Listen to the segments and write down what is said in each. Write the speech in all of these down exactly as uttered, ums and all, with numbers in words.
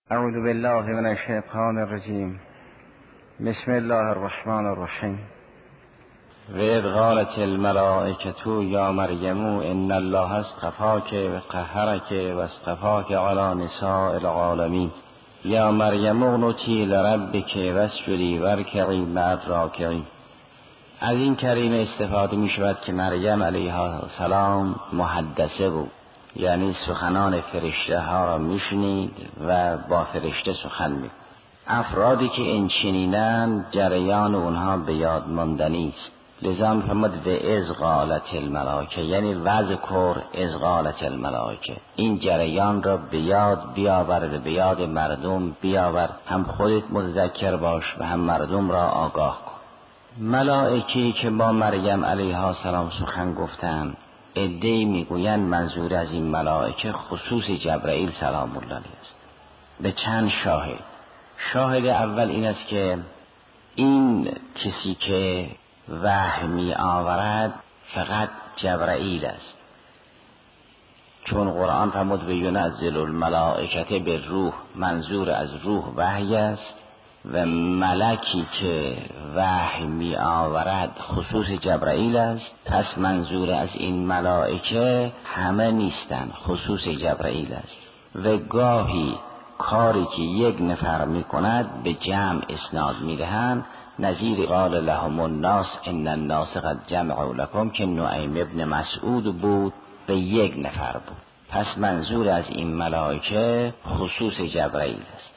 اعوذ بالله من الشیطان الرجیم. بسم الله الرحمن الرحیم. و اذ قالت الملائکة یا مریم ان الله اصطفاک و طهرک و اصطفاک علی نساء العالمین یا مریم اقنتی لربک واسجدی وارکعی مع الراکعین. از این کلمه استفاده می شود که مریم علیها السلام محدثه بود، یعنی سخنان فرشته ها را میشنید و با فرشته سخن می. افرادی که این چنینند جریان اونها به یاد ماندنی است. لذا می‌فرماد و اذ قالت الملائکه، یعنی وذکر اذ قالت الملائکه، این جریان را به یاد بیاور و به یاد مردم بیاور، هم خودت متذکر باش و هم مردم را آگاه کن. ملائکی که با مریم علیها السلام سخن گفتند، عده‌ای میگویند منظور از این ملائکه خصوص جبرائیل سلام الله علیه است، به چند شاهد. شاهد اول این است که این کسی که وحی می آورد فقط جبرائیل است، چون قرآن فرمود و ینزل الملائکه به روح، منظور از روح وحی است و ملکی که وحی می آورد خصوص جبرائیل است. پس منظور از این ملائکه همه نیستند، خصوص جبرائیل است. و گاهی کاری که یک نفر می کند به جمع اسناد می دهند، نظیر قال لهم الناس ان الناس قد جمعوا لكم که نعیم ابن مسعود بود به یک نفر بود. پس منظور از این ملائکه خصوص جبرائیل است.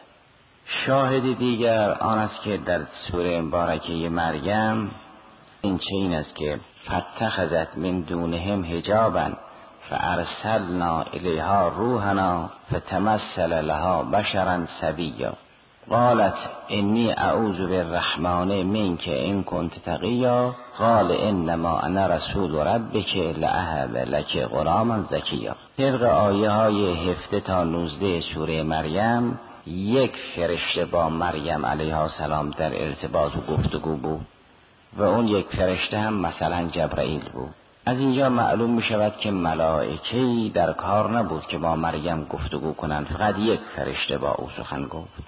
شاهد دیگر آن است که در سوره مبارکه مریم این چنین است که فاتخذت من دونهم حجابا فارسلنا الیها روحنا فتمثل لها بشرا سویا قالت انی اعوذ بالرحمن منک ان کنت تقیا قال انما انا رسول ربک لاهب لک غلاما زکیا. طبق آیه های هفده تا نوزده سوره مریم یک فرشته با مریم علیها السلام در ارتباط و گفتگو بود و اون یک فرشته هم مثلا جبرائیل بود. از اینجا معلوم می شود که ملائکه‌ای در کار نبود که با مریم گفتگو کنند، فقط یک فرشته با او سخن گفت.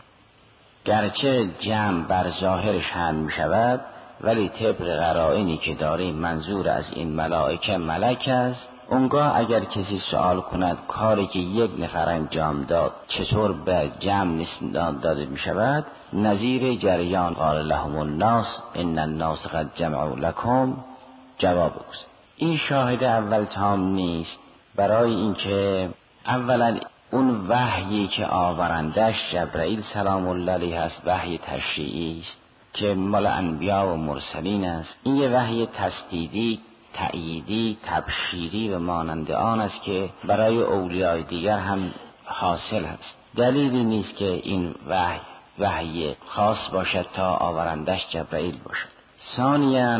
گرچه جمع بر ظاهرش هم می شود، ولی طبق قرائنی که داریم منظور از این ملائکه ملک است. اونگاه اگر کسی سوال کند کاری که یک نفر انجام داد چطور به جمع نسبت داده می شود، نظیر جریان قال لهم الناس ان الناس قد جمعوا لكم جواب است. این شاهد اول تام نیست، برای اینکه اولا اون وحیی که آورندش جبرائیل سلام الله علیه است وحی تشریعی است که مال انبیا و مرسلین است. این یه وحی تصدیدی، تأییدی، تبشیری و مانند آن است که برای اولیای دیگر هم حاصل است. دلیلی نیست که این وحی وحی خاص باشد تا آورندش جبرائیل باشد. ثانیاً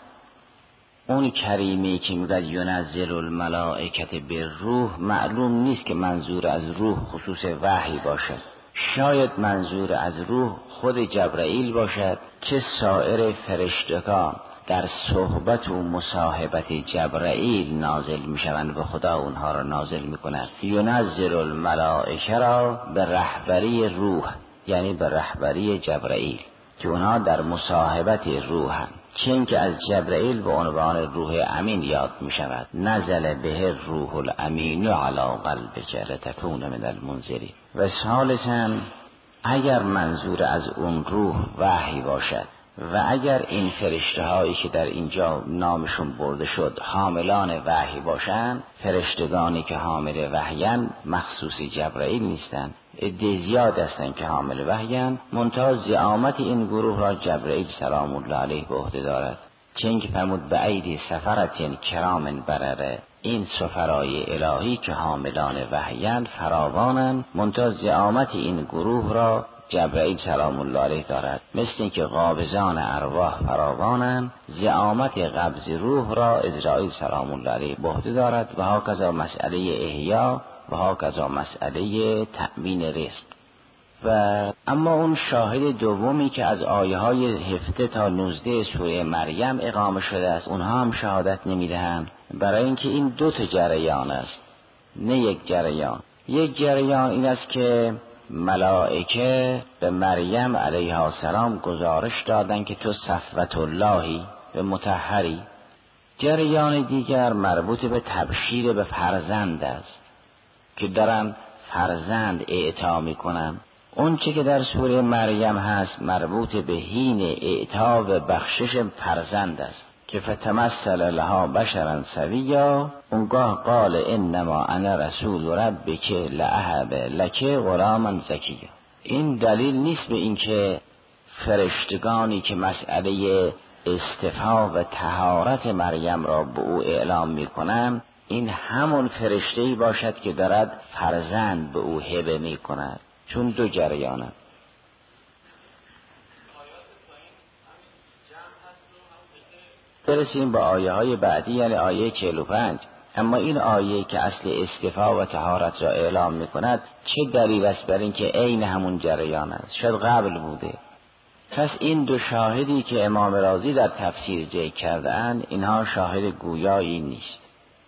اون کریمی که میگه ینزل الملائکه بالروح، معلوم نیست که منظور از روح خصوص وحی باشد. شاید منظور از روح خود جبرائیل باشد که سایر فرشتگان در صحبت و مصاحبت جبرائیل نازل میشوند و خدا اونها را نازل میکند. ینزل الملائکه را به رهبری روح، یعنی به رهبری جبرائیل که اونها در مصاحبت روحن، چون که از جبرائیل به عنوان روح امین یاد می شود. نزل به روح الامین علی قلبک لتکون من المنذرین. و ثالثاً اگر منظور از اون روح وحی باشد و اگر این فرشته هایی که در اینجا نامشون برده شد حاملان وحی باشند، فرشتگانی که حامل وحیان مخصوص جبرائیل نیستند، عده زیاد هستند که حامل وحیان، منتها زعامت این گروه را جبرائیل سلام الله علیه به عهده دارد. چون که فرمود به ایدی سفرتین کرام برره، این سفرای الهی که حاملان وحیان فراوانند، منتها زعامت این گروه را جبرائیل سلام الله علیه دارد. مثل اینکه قابضان ارواح فراوانند، زعامت قبض روح را عزرائیل سلام الله علیه به عهده دارد. و هاکذا مسئله احیا و هاکذا مسئله تأمین رزق. و اما اون شاهد دومی که از آیه های هفده تا نوزده سوره مریم اقامه شده است، اونها هم شهادت نمیدهند، برای اینکه این دو تا جریان است، نه یک جریان. یک جریان این است که ملائکه به مریم علیها السلام گزارش دادن که تو صفوت اللهی به مطهری. جریان دیگر مربوط به تبشیر به فرزند است که دارن فرزند اعطا میکنن. اون چه که در سوره مریم هست مربوط به حین اعطا و بخشش فرزند است که فتمثل لها بشرا سویا. اونگاه قال انما انا رسول ربک لأهب لک غلاما زکیا. این دلیل نیست به اینکه فرشتگانی که مسئله استفا و طهارت مریم را به او اعلام میکنند این همون فرشته‌ای باشد که دارد فرزند به او هبه میکند، چون دو جریانه. برسیم به آیه های بعدی، یعنی آیه چهل و پنج. اما این آیه که اصل استفا و طهارت را اعلام میکند چه دلیل است بر این که عین همون جریان است؟ شاید قبل بوده. پس این دو شاهدی که امام رازی در تفسیر ذکر کرده‌اند اینها شاهد گویایی نیست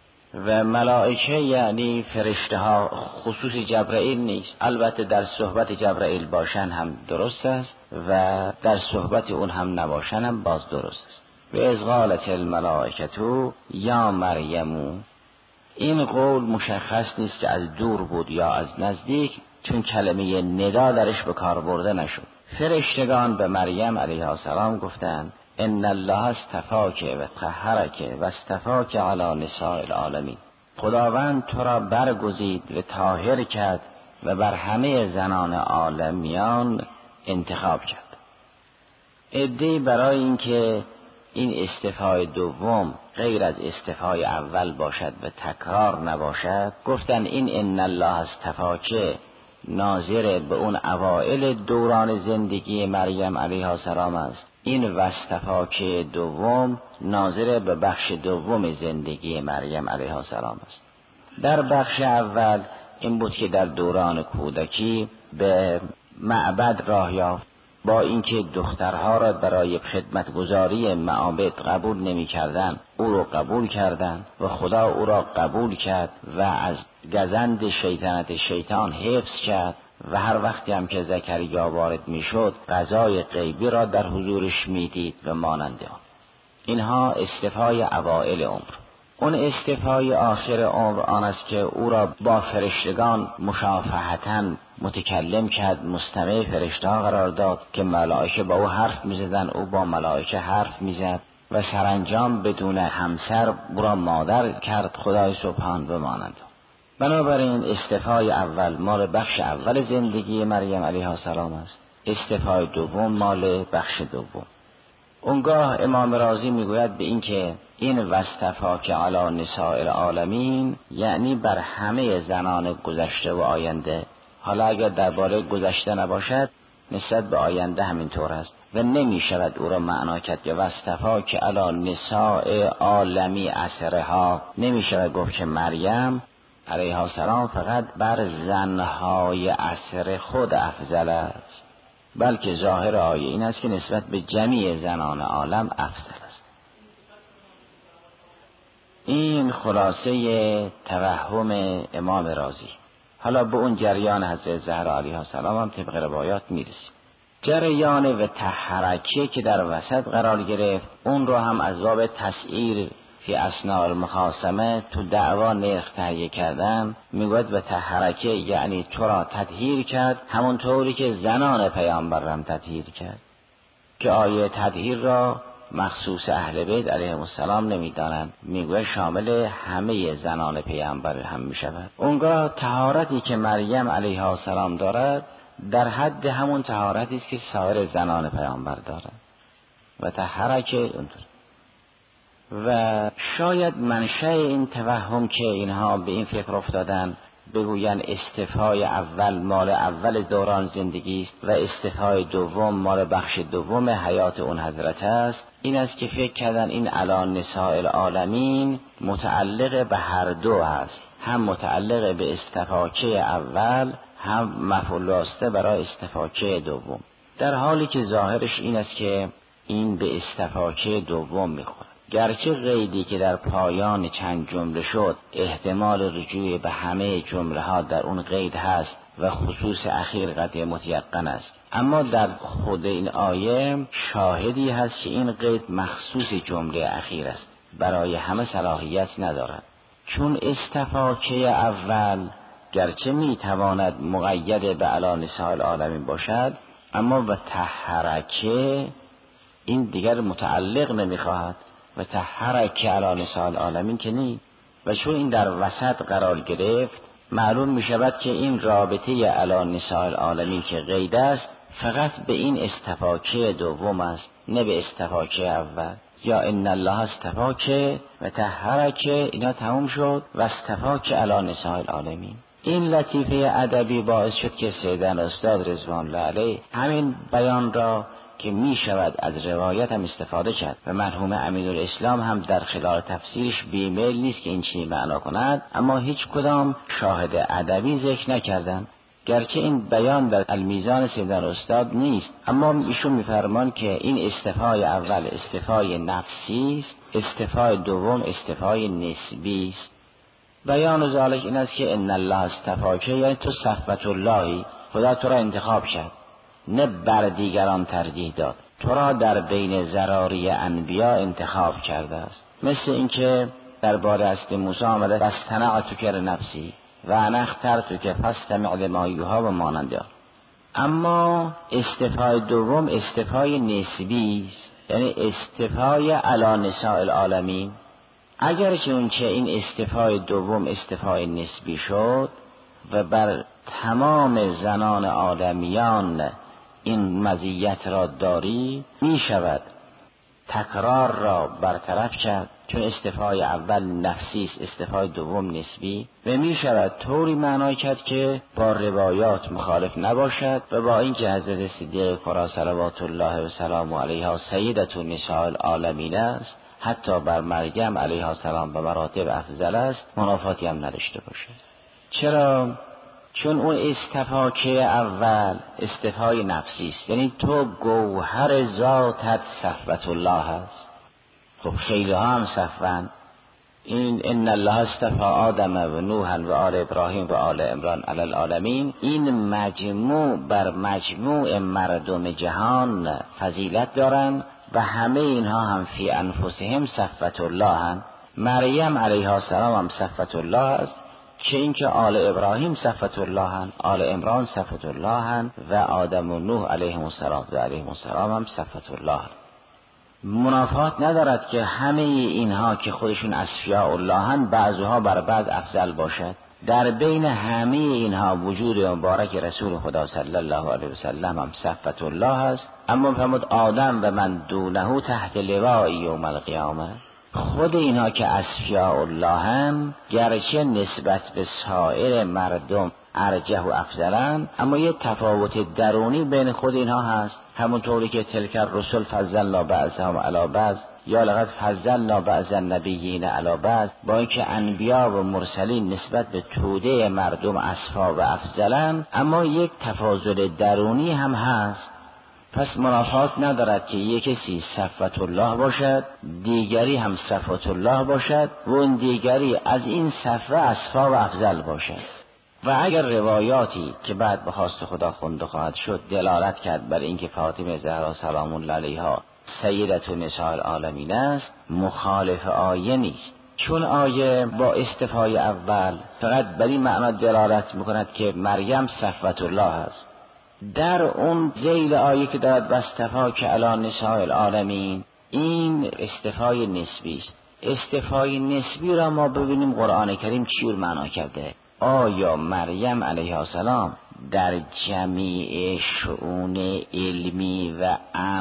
و ملائکه یعنی فرشته ها خصوص جبرائیل نیست. البته در صحبت جبرائیل باشن هم درست است و در صحبت اون هم نباشن هم باز درست است. و اذ قالت الملائکة یا مریم، این قول مشخص نیست که از دور بود یا از نزدیک، چون کلمه ندا درش به کار برده نشد. فرشتگان به مریم علیها السلام گفتند ان الله اصطفاک و طهرک و اصطفاک علی نساء العالمین. خداوند تو را برگزید و طاهر کرد و بر همه زنان عالمیان انتخاب کرد. عده‌ای برای اینکه این استفای دوم غیر از استفای اول باشد و تکرار نباشد گفتن این ان الله اصطفاک ناظر به اون اوائل دوران زندگی مریم علیها السلام است. این واصطفاک دوم ناظر به بخش دوم زندگی مریم علیها السلام است. در بخش اول این بود که در دوران کودکی به معبد راه یافت، با اینکه دخترها را برای خدمتگزاری معابد قبول نمی کردن او را قبول کردند و خدا او را قبول کرد و از گزند شیطنت شیطان حفظ کرد و هر وقتی هم که زکریا وارد می شد غذای غیبی را در حضورش می دید و مانند آن. اینها استفای اوائل عمر. اون استفای آخر عمر آن است که او را با فرشتگان مشافهتاً متکلم کرد، مستمع فرشته‌ها قرار داد که ملائکه با او حرف می‌زدند، او با ملائکه حرف می‌زد و سرانجام بدون همسر او را مادر کرد خدای سبحان و مانند. بنابراین استفای اول مال بخش اول زندگی مریم علیها السلام است، استفای دوم مال بخش دوم. اونگاه امام رازی میگوید به این که این واصطفاک علی نساء العالمین یعنی بر همه زنان گذشته و آینده. حالا اگر درباره گذشته نباشد نسبت به آینده همینطور است و نمی شود او را معنا کرد که واصطفاک علی نساء عالمی عصرها. نمی شود گفت که مریم علیها السلام فقط بر زنهای عصر خود افضل است، بلکه ظاهر آیه این است که نسبت به جمیع زنان عالم افضل است. این خلاصه توهم امام رازی. حالا به اون جریان حضرت زهرا علیها السلام هم طبق روایات میرسیم. جریان و تحرکه که در وسط قرار گرفت اون رو هم از باب تسعیر فی اثناء المخاصمه تو دعوا نرخ تهیه کردن میگوید و تحرکه یعنی تو را تطهیر کرد همونطوری که زنان پیامبر را تطهیر کرد، که آیه تطهیر را مخصوص اهل بیت علیهم السلام نمیدانند، میگوید شامل همه زنان پیامبر هم میشود. اونگاه طهارتی که مریم علیها السلام دارد در حد همون طهارتی است که سایر زنان پیامبر دارد و تحرکه اونطور. و شاید منشأ این توهم که اینها به این فکر افتادن بگوین استفای اول مال اول دوران زندگی است و استفای دوم مال بخش دوم حیات اون حضرت است، این است که فکر کردن این علی نساء العالمین متعلق به هر دو است، هم متعلق به استفاکه اول هم مفعول راسته برای استفاکه دوم، در حالی که ظاهرش این است که این به استفاکه دوم میخوره. گرچه قیدی که در پایان چند جمله شد احتمال رجوع به همه جمله ها در اون قید هست و خصوص اخیر قطع متیقن است. اما در خود این آیه شاهدی هست که این قید مخصوص جمله اخیر است، برای همه صلاحیت ندارد. چون استفاکه اول گرچه میتواند مقید به علی نساء العالمین باشد، اما و تحرکه این دیگر متعلق نمیخواهد و تحرکه علی نساء العالمین که نی. و چون این در وسط قرار گرفت معلوم می شود که این رابطه علی نساء العالمین که قید است فقط به این استفاکه دوم است، نه به استفاکه اول. یا ان الله استفاکه و تحرکه، اینا تموم شد و استفاکه علی نساء العالمین. این لطیفه ادبی باعث شد که سیدن استاد رضوان الله علیه همین بیان را که می شود از روایت هم استفاده کرد و مرحوم امیدالاسلام هم در خلال تفسیرش بیمیل نیست که این چنین معنا کند، اما هیچ کدام شاهد ادبی ذکر نکردند. گرچه این بیان در المیزان سیدن استاد نیست، اما ایشون میفرمان که این استفای اول استفای نفسی است، استفای دوم استفای نسبی است. بیان ذالک این است که ان الله استفاکه، یعنی تو صفوت اللهی، خدا تو را انتخاب کرد، نه بر دیگران ترجیح داد، تو را در بین ذراری انبیا انتخاب کرده است. مثل اینکه درباره است موسی آمده واصطنعتک که نفسی و انا اخترتک فاستمع لما یوحی و مانند. اما استفای دوم استفای نسبی است، یعنی استفای علی نساء العالمین. اگرچه اونچه این استفای دوم استفای نسبی شد و بر تمام زنان آدمیان این مزیت را داری، می شود تکرار را برطرف کرد، چون استفای اول نفسی است، استفای دوم نسبی، و می شود طوری معنی کرد که با روایات مخالف نباشد و با اینکه حضرت صدیقه کبری صلوات الله و سلام علیها سیدة نساء العالمین است، حتی بر مریم علیها السلام به مراتب افضل است، منافاتی هم نداشته باشد. چرا؟ چون اون استفاکه اول استفای نفسی است، یعنی تو گوهر ذاتت صفوت الله است. خب خیلی ها هم صفوند. این ان الله اصطفى آدم و نوح و آل ابراهیم و آل عمران علی العالمین، این مجموع بر مجموع مردم جهان فضیلت دارند و همه اینها هم فی انفسهم صفوت الله هم. مریم علیها السلام هم صفوت الله است، چه اینکه آل ابراهیم صفوت الله هم، آل عمران صفوت الله هم و آدم و نوح علیهم السلام و علیهم السلام هم صفوت الله هم. منافات ندارد که همه اینها که خودشون اصفیاء الله هم بعضها بر بعض افضل باشد. در بین همه اینها وجود مبارک رسول خدا صلی الله علیه و سلم هم صفوت الله است. اما فرمود آدم و من دونه تحت لواء یوم القیامه. خود اینها که اصفیاء الله هم گرچه نسبت به سایر مردم ارجح و افضلن، اما یه تفاوت درونی بین خود اینها هست. همونطوری که تلک الرسل فضلنا بعضهم علی بعض یا لقد فضلنا بعض النبیین علی بعض، با اینکه انبیا و مرسلین نسبت به توده مردم اصفا و افضلن، اما یک تفاضل درونی هم هست. پس منافات ندارد که یک کسی صفوت الله باشد، دیگری هم صفوت الله باشد و اون دیگری از این صفوه اصفا و افضل باشد. و اگر روایاتی که بعد به خواست خدا خونده خواهد شد دلالت کرد بر اینکه فاطمه زهرا سلام الله علیها سیدة نساء العالمین است، مخالف آیه نیست. چون آیه با استفای اول فقط بر این معنا دلالت میکند که مریم صفوت الله است، در اون ذیل آیه که دارد واصطفاک علی نساء العالمین، این استفای نسبی است. استفای نسبی را ما ببینیم قرآن کریم چی معنا کرده. آیا مریم علیها السلام در جمیع شؤون علمی و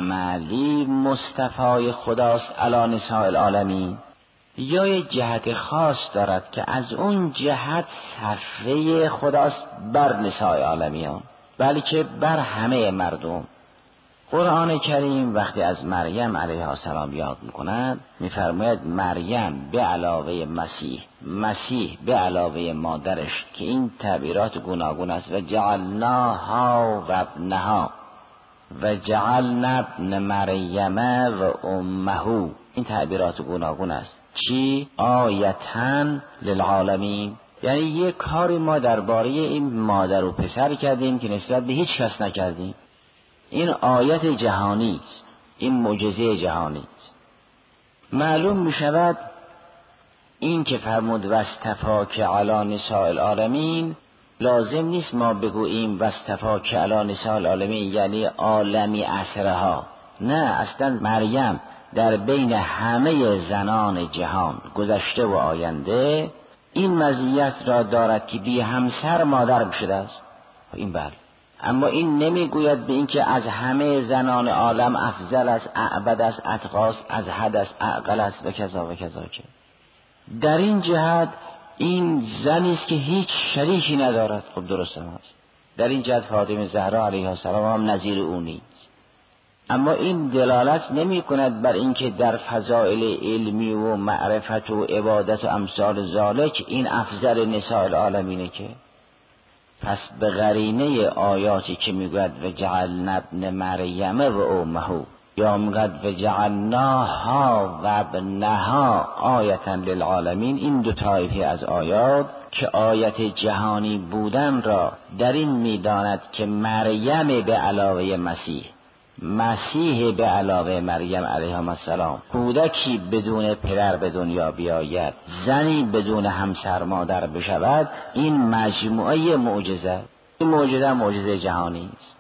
عملی مصطفای خداست علی نساء العالمین، یا یک جهت خاص دارد که از اون جهت صفوه خداست بر نساء العالمین، بلکه بر همه مردم؟ قرآن کریم وقتی از مریم علیها السلام یاد میکند میفرماید مریم به علاوه مسیح، مسیح به علاوه مادرش، که این تعبیرات گوناگون است. و جعلناها و ابنها و جعلنا ابن مریم و امه، این تعبیرات گوناگون است. چی؟ آیتن للعالمین، یعنی یک کاری ما درباره این مادر و پسر کردیم که نسبت به هیچ کس نکردیم. این آیت جهانی است، این معجزه جهانی است. معلوم می شود این که فرمود واصطفاک علی نساء العالمین، لازم نیست ما بگوییم واصطفاک علی نساء العالمین یعنی عالمی اسرها. نه، اصلا مریم در بین همه زنان جهان گذشته و آینده این مزیت را دارد که بی همسر مادر بشده است. این بله، اما این نمیگوید به این که از همه زنان عالم افضل است، اعبد است، اتقاست، ازهد است، اعقل است و کذا و کذا. که در این جهت این زنی است که هیچ شریکی ندارد. خب درست است. در این جهت فاطمه زهرا علیها السلام هم نظیر او نیست. اما این دلالت نمی کند بر اینکه در فضائل علمی و معرفت و عبادت و امثال ذالک این افضل نساء العالمینه. که پس به قرینه آیاتی که میگوید و جعلنا ابن مریم و امه، یا میگوید و جعلناها و ابنها آیتا للعالمین، این دو طایفه از آیات که آیت جهانی بودن را در این میداند که مریم به علاوه مسیح، مسیح به علاوه مریم علیها السلام، کودکی بدون پدر به دنیا بیاید، زنی بدون همسر مادر بشود، این مجموعه معجزه، این معجزه معجزه جهانی است.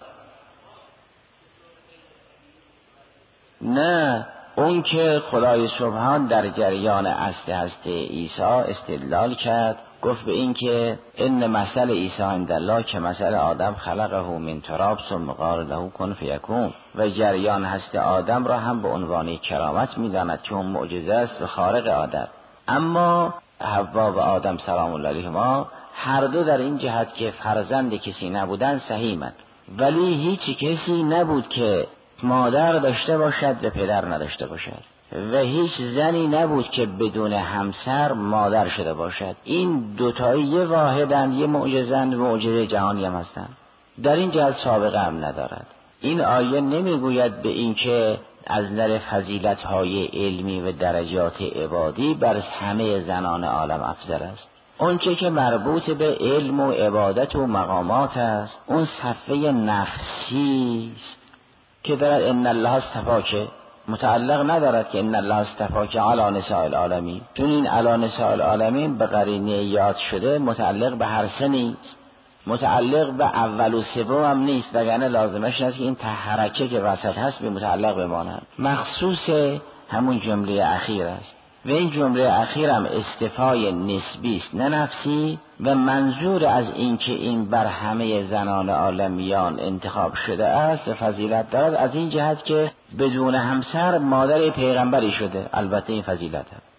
نه اون که خدای سبحان در جریان اصل هست عیسی استدلال کرد، گفت به این که ان مثل عیسی عند الله که مثل آدم خلقه من تراب ثم قال له کن فیکون، و جریان هست آدم را هم به عنوان کرامت میداند که اون معجزه است و خارق عادت. اما حوا و آدم سلام الله علیهما هر دو در این جهت که فرزند کسی نبودن صحیحند، ولی هیچ کسی نبود که مادر داشته باشد و پدر نداشته باشد، و هیچ زنی نبود که بدون همسر مادر شده باشد. این دوتایی یه واحدند، یه معجزند، معجزه جهانی هم هستند. در این جهت سابقه هم ندارد. این آیه نمیگوید به این که از نظر فضیلت‌های علمی و درجات عبادی بر همه زنان عالم افضل است. اون چه که مربوط به علم و عبادت و مقامات است، اون صفحه نفسی است که دارد ان الله اصطفاک، متعلق ندارد که ان الله اصطفاک علی نساء العالمین، چون این علی نساء العالمین به قرینه یاد شده متعلق به هر سه نیست، متعلق به اول و سوم هم نیست، وگرنه لازمش نیست که این تحرکه که وسط هست به متعلق بماند، مخصوص همون جمله اخیر است. و این جمله اخیر هم استفای نسبی است نه نفسی، و منظور از این که این بر همه زنان عالمیان انتخاب شده است و فضیلت دارد از این جهت که بدون همسر مادر پیغمبری شده. البته این فضیلت هست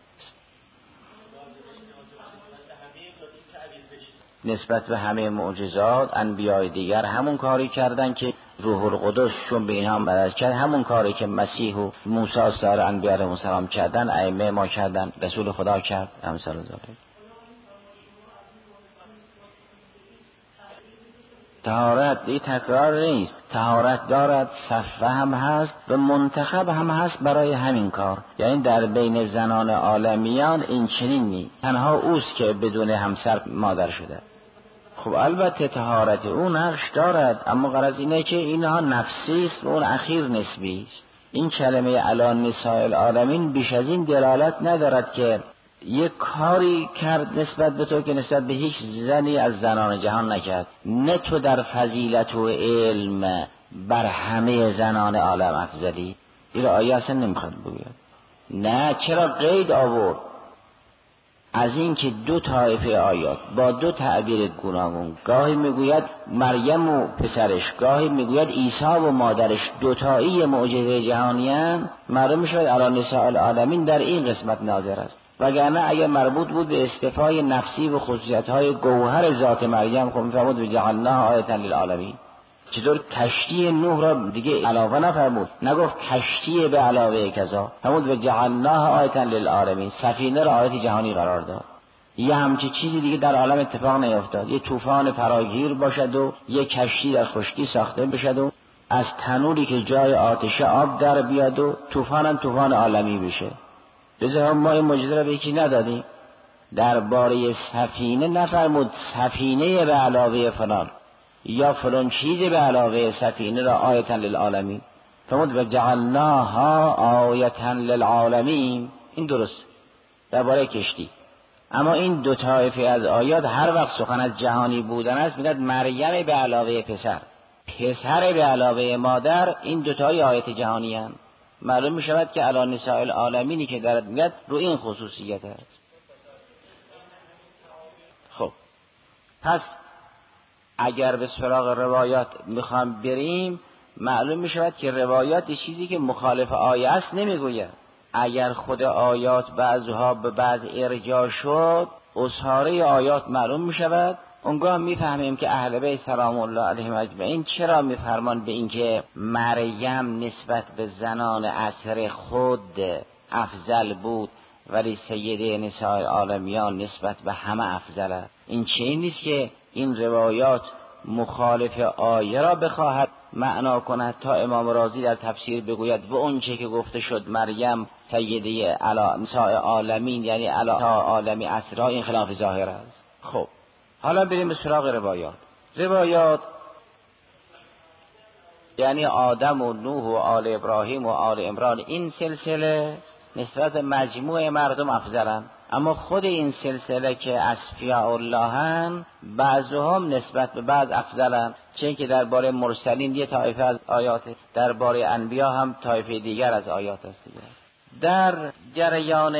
نسبت به همه معجزات. انبیای دیگر همون کاری کردن که روح القدس چون به اینها مدد کرد، همون کاری که مسیح و موسی سایر انبیاء علیهم السلام کردن، ائمه ما کردن، رسول خدا کرد، امثال ذالک. طهارت این تکرار نیست، طهارت دارد، صفه هم هست و منتخب هم هست برای همین کار. یعنی در بین زنان عالمیان این چنین نیست، تنها اوست که بدون همسر مادر شده. خب البته طهارت اون نقش دارد، اما غرض اینه که اینها نفسی است و اون اخیر نسبی است. این کلمه علی نساء العالمین بیش از این دلالت ندارد که یک کاری کرد نسبت به تو که نسبت به هیچ زنی از زنان جهان نکرد. نه تو در فضیلت و علم بر همه زنان عالم افضلی. این آیه اصلا نمیخواد بگوید. نه، چرا قید آورد؟ از این که دو طایفه آیات با دو تعبیر گوناگون، گاهی میگوید مریم و پسرش، گاهی میگوید عیسی و مادرش، دوتایی معجزه جهانیان، معلوم میشود علی نساء العالمین در این قسمت ناظر است. وگرنه اگر مربوط بود به استفای نفسی و خصوصیت‌های گوهر ذات مریم، خب میفرمود بجعلناها آیة للعالمین. چطور کشتی نوح را دیگه علاوه نفرمود، نگفت کشتی به علاوه کذا، فرمود بجعلناها آیة للعالمین، سفینه را آیت جهانی قرار داد. یه همچی چیزی دیگه در عالم اتفاق نیفتاد. یه طوفان فراگیر باشد و یه کشتی در خشکی ساخته بشد و از تنوری که جای آتش آب در بیاد و طوفان هم طوفان عالمی بشه. بذار ما این معجزه را به یکی ندادیم. درباره سفینه نفرمود سفینه به علاوه فلان یا فلان چیز به علاوه سفینه را آیتا للعالمین، فرمود و جعلناها آیتا للعالمین. این درست درباره کشتی. اما این دو طایفه از آیات هر وقت سخن از جهانی بودن است میگه مریم به علاوه پسر، پسر به علاوه مادر. این دو تای آیات جهانی هم معلوم می شود که علی نساء العالمینی که دارد میگه رو این خصوصیت است. خب پس اگر به سراغ روایات میخوام بریم، معلوم می شود که روایات چیزی که مخالف آیه است نمیگوید. اگر خود آیات بعضها به بعض ارجاع شد، اصحاره آیات معلوم می شود. اونگاه میفهمیم که اهل بیت سلام الله علیهم اجمعین چرا میفرمان به اینکه مریم نسبت به زنان عصر خود افضل بود ولی سیده نساء العالمیان نسبت به همه افضل است. این چیزی نیست که این روایات مخالف آیه را بخواهد معنا کند تا امام رازی در تفسیر بگوید و اون چه که گفته شد مریم سیده علی نساء العالمین یعنی علی عالمی عصرها، این خلاف ظاهر است. خب حالا بریم به سراغ روایات. روایات یعنی آدم و نوح و آل ابراهیم و آل عمران، این سلسله نسبت مجموع مردم افضلن، اما خود این سلسله که اصفیاء الله هم بعضهم نسبت به بعض افضلن، چون که درباره مرسلین یه طایفه از آیات، درباره انبیا هم طایفه دیگر از آیات است دیگر. در جریان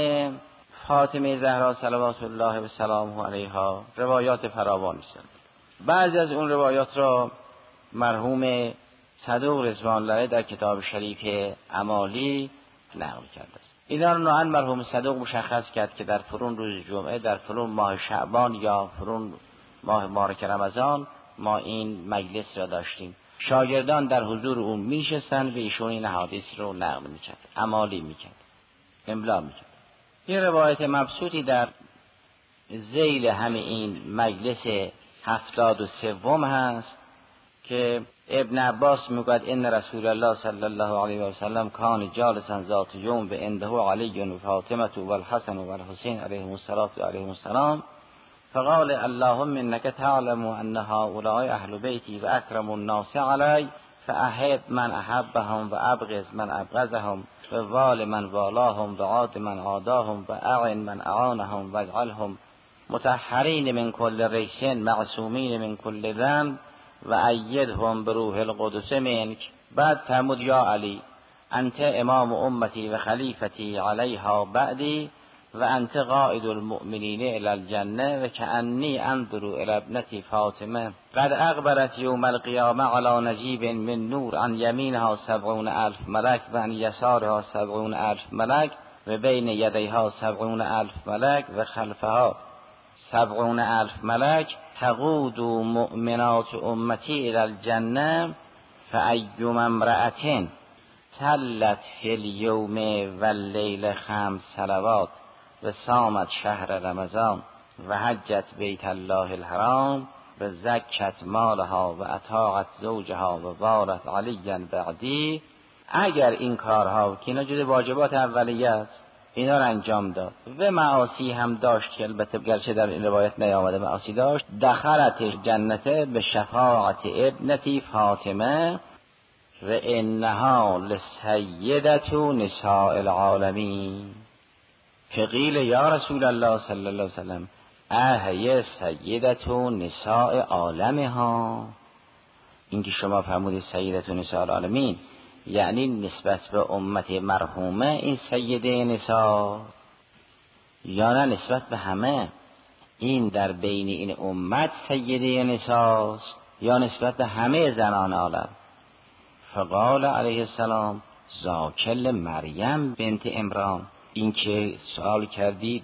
فاطمه زهرا صلوات الله و سلامه علیها روایات فراوان است. بعضی از اون روایات را مرحوم صدوق رضوان الله در کتاب شریف اعمالی نقل کرده است. اینا رو نوعاً مرحوم صدوق مشخص کرد که در فرون روز جمعه، در فرون ماه شعبان یا فرون ماه مبارک رمضان ما این مجلس را داشتیم. شاگردان در حضور اون میشستن و ایشون این حدیث رو نقل میکرد، اعمالی میکرد، املا میکرد. یه روایت مبسوطی در ذیل همه این مجلس هفتاد و سوم هست که ابن عباس میگوید ان رسول الله صلی الله علیه و سلم کان جالسا ذات یوم و عنده علی و فاطمه و الحسن و الحسین علیهم السلام و علیهم السلام فقال اللهم انك تعلم ان هؤلاء اهل بیتی و اکرم الناس علی فاحب من احبهم و ابغض من ابغضهم و وال من والاهم و عاد من عاداهم و اعن من اعانهم و اجعلهم مطهرین من کل ریش معصومین من کل ذنب و ایدهم بروح القدس منک. بعد فرمود یا علی انت امام امتی و خلیفتی علیها بعدی و انت قائد المؤمنین الی الجنه و کأنی انظر الی ابنتی فاطمه قد اقبلت یوم القیامه علی نجیب من نور عن یمینها سبعون الف ملک و عن یسارها سبعون الف ملک و بین یدیها سبعون الف ملک و خلفها سبعون الف ملک تقود مؤمنات امتی الی الجنه فایما امرأة صلت فی اليوم واللیل خمس صلوات و صامت شهر رمضان و حجت بیت الله الحرام و زکت مالها و اطاعت زوجها و بارت علی بعدی. اگر این کارها که اینا جز واجبات اولیه است اینا را انجام داد و معاصی هم داشت که البته گرچه در این روایت نیامده معاصی داشت، دخلت جنت به شفاعت ابنتی فاطمه و انها لسیدت نساء العالمین. فقیل یا رسول الله صلی الله علیه وسلم اهی سیدت نساء عالمها. این که شما فرمودید سیدت نساء العالمین یعنی نسبت به امت مرحومه این سیده نساء یا نه نسبت به همه؟ این در بین این امت سیده نساء یا نسبت به همه زنان عالم؟ فقال علیه السلام ذاکل مریم بنت عمران. این که سوال کردید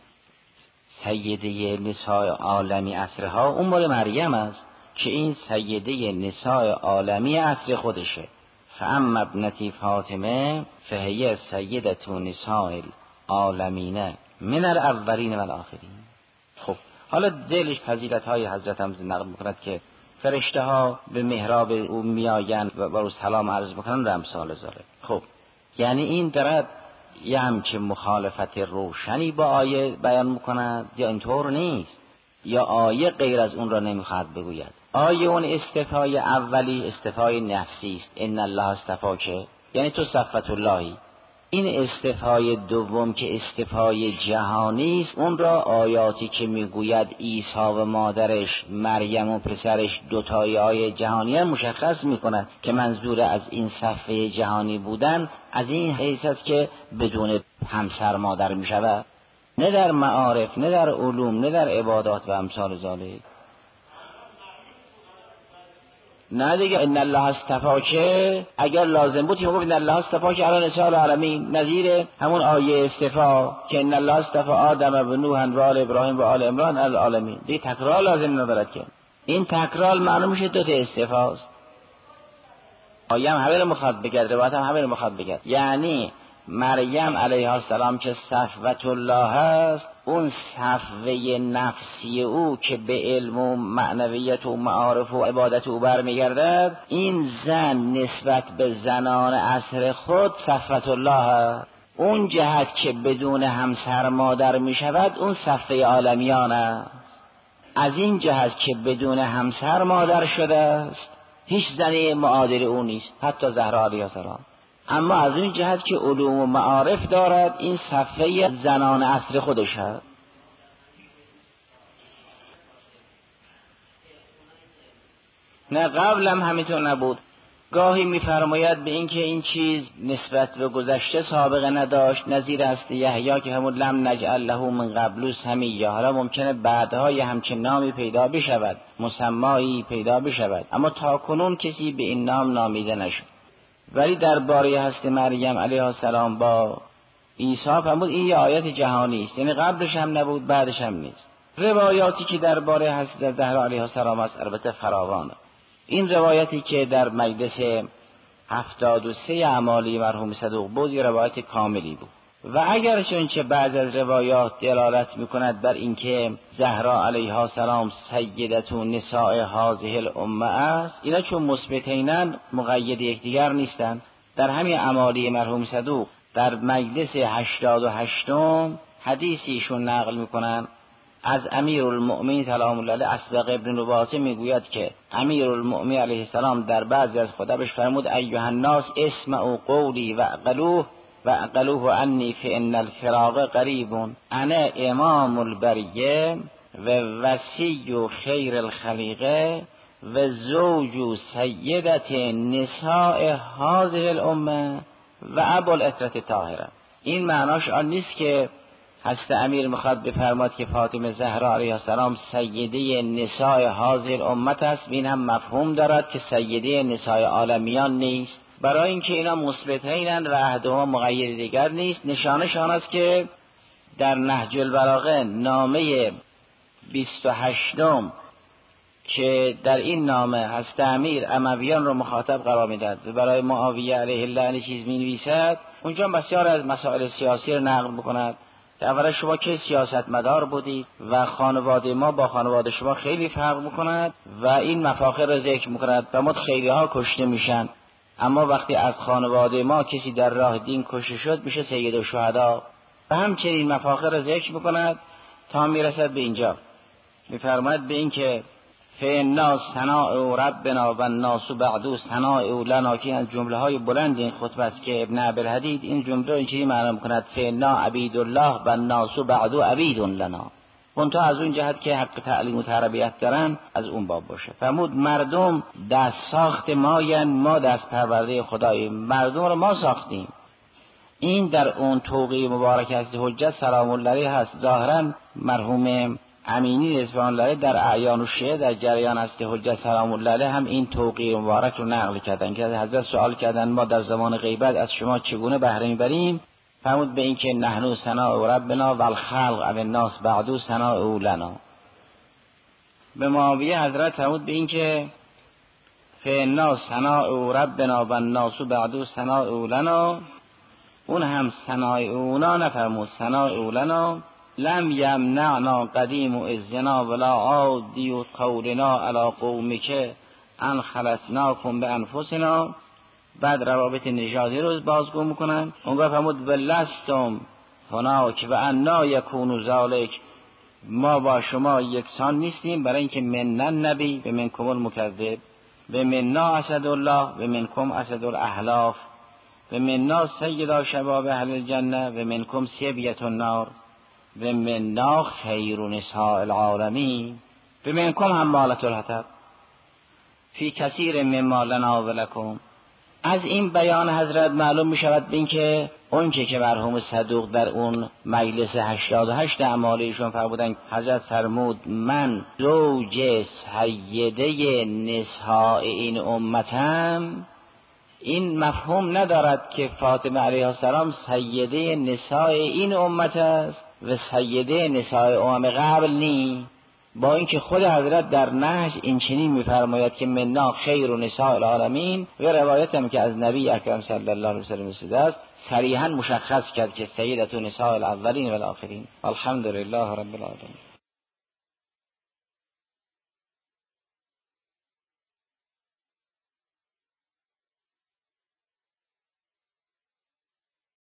سیده نساء عالمی عصرها اون مال مریم است که این سیده نساء عالمی عصر خودشه. فاما ابنتی فاطمه فهی سیدت نساء العالمین من الاولین و الاخرین. خب حالا دلش فضیلت های حضرت هم نقل میکند که فرشته ها به محراب او میآیند و بر او سلام عرض میکنند و امثال ذالک. خب یعنی این دارد یه همچه مخالفت روشنی با آیه بیان میکند یا اینطور نیست، یا آیه غیر از اون را نمیخواد بگوید. آیه اون استفای اولی استفای نفسی است، ان الله استفاک، یعنی تو صفوت اللهی. این استفای دوم که استفای جهانی است، اون را آیاتی که میگوید عیسی و مادرش، مریم و پسرش دوتای آیه جهانی مشخص میکند که منظور از این صفحه جهانی بودن از این حیث است که بدون همسر مادر میشود، نه در معارف، نه در علوم، نه در عبادات و امثال ذالک. نه دیگه ان الله استفاک اگر لازم بود میگفت ان الله استفاک علی نساء العالمین، نظیر همون آیه استفا که ان الله استفا آدم و نوح و آل ابراهیم و آل عمران علی العالمین. دیگه تکرار لازم ندارد که این تکرار معلوم میشه دو تا استفاست. آیه هم همه رو مخاطب بگرد، روایت هم همه رو مخاطب بگرد. یعنی مریم علیها السلام که صفوت الله است، اون صفوه نفسی او که به علم و معنویت و معارف و عبادت او برمیگردد، این زن نسبت به زنان عصر خود صفوت الله است. اون جهت که بدون همسر مادر می شود اون صفوه عالمیان است. از این جهت که بدون همسر مادر شده است هیچ زنی معادل او نیست، حتی زهرا علیها السلام. اما از این جهت که علوم و معارف دارد این صفحه زنان عصر خودش هست. نه قبلم همینطور نبود. گاهی میفرماید به این که این چیز نسبت به گذشته سابقه نداشت، نظیر است یحیی که همون لم نجعل له من قبل سمیه. حالا ممکنه بعدها یه همچین نامی پیدا بشود، مسمایی پیدا بشود، اما تا کنون کسی به این نام نامیده نشد. ولی درباره هست مریم علیها السلام با عیسی فرمود این یه آیت جهانی است، یعنی قبلش هم نبود بعدش هم نیست. روایاتی که درباره هست زهرا علیها السلام است البته فراوانه. این روایتی که در مجلس هفتاد و سه اعمالی مرحوم صدوق بود یه روایت کاملی بود و اگر چونچه بعض از روایات دلالت میکند بر اینکه زهرا علیها السلام سیدتون نساء هذه الامه است، اینا چون مثبتینن مقید یکدیگر نیستن. در همین اعمالی مرحوم صدوق در مجلس هشتاد و هشتم حدیثیشون نقل میکنن از امیرالمؤمنین سلام الله علیه اسبغ ابن نباطه میگوید که امیرالمؤمنین علیه السلام در بعضی از خطبش فرمود ایها الناس اسمعوا قولی واعقلوه واعقلوه عنی فان الفراق قریب انا امام البریه و وصی خیر الخلیقه و زوج سیدت نساء هذه الامه و ابو العطرة طاهره. این معناش آن نیست که حضرت امیر میخواد بفرماد که فاطمه زهرا علیها السلام سیده نساء هذه الامت است. این هم مفهوم دارد که سیده نساء عالمیان نیست، برای اینکه اینا مثبتینن و عهدها مقید دیگر نیست. نشانشان است که در نهج البلاغه نامه بیست و هشتم که در این نامه حضرت امیر امویان رو مخاطب قرار میداد و برای معاویه علیه اللعنه چیز می نویسد، اونجا بسیار از مسائل سیاسی رو نقل بکند. اولا شما که سیاست مدار بودید و خانواده ما با خانواده شما خیلی فرق میکند و این مفاخر رو ذکر میکند و مد خیلی ها کشته میشن، اما وقتی از خانواده ما کسی در راه دین کشته شد میشه سید الشهدا و همچنین مفاخر رو ذکر میکند تا میرسد به اینجا. میفرماید به این که فالناس ثناء ربنا و الناس بعد ثناء لنا، که از جمله های بلند این خطبه است که ابن ابوالحدید این جمله رو اینجوری معنی می‌کند فالنا عبید الله و الناس بعد عبید لنا. اون تا از اون جهت که حق تعلیم و تربیت دارن از اون باب باشه. فرمود مردم دست ساخت ما، یعنی ما دست پرورده خداییم، مردم رو ما ساختیم. این در اون توقیع مبارک از حجت سلام الله علیه هست. ظاهرا مرحوم امینی رضوان الله علیه در اعیان و شیعه در جریان است حجت سلام الله علیه هم این توقیع مبارک رو نقل کردن که حضرت سوال کردن ما در زمان غیبت از شما چگونه بهره میبریم؟ فرمود به این که نحنو ثناء ربنا و الخلق و الناس بعد ثناء لنا. به معاویه حضرت فرمود به این که فالناس ثناء ربنا و الناس بعد ثناء لنا، اون هم ثناء اونا نفرمود ثناء لنا. لم یمنعنا قدیم و ازنا ولا عادی و قولنا علی قومک ان خلصناکم بانفسنا بعد روابط نژادی رو بازگو میکنن. اونگاه فرمود ولستم هناک و انا یکون ذالک، ما با شما یکسان نیستیم، برای اینکه منن نبی و منکم المکذب و منا اسد الله و منکم اسد الاحلاف و منا سید شباب اهل الجنه و منکم سبیه النار و منا خیر نساء العالمین و منکم حمالة الحطب فی کثیر مما لنا و لکم. از این بیان حضرت معلوم می شود بین که اون چه که مرحوم صدوق در اون مجلس هشتاد و هشت اعمالیشون فرمودن، حضرت فرمود من زوج سیده نساء این امتم، این مفهوم ندارد که فاطمه علیه السلام سیده نساء این امت است و سیده نساء امم قبل نی، با اینکه خود حضرت در نهج این چنین می‌فرماید که منا خیر و نساء العالمین، و روایت هم که از نبی اکرم صلی الله علیه و سلم رسیده است صریحا مشخص کرد که سیدة نساء الاولین و الاخرین. الحمدلله رب العالمین.